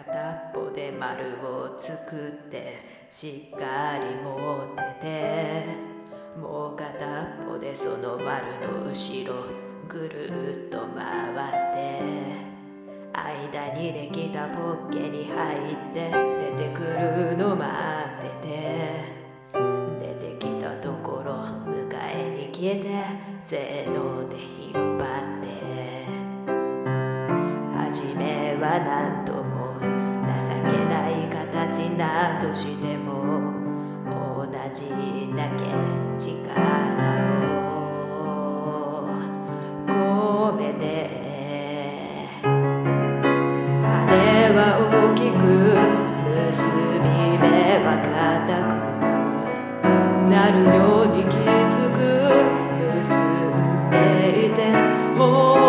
片っぽで丸を作ってしっかり持ってて、もう片っぽでその丸の後ろぐるっと回って、間にできたポッケに入って出てくるの待ってて、出てきたところ迎えに消えてせーので引っ張って、初めは何度も情けない形なとしても同じだけ力を込めて、羽は大きく結び目は固くなるようにきつく結んでいて、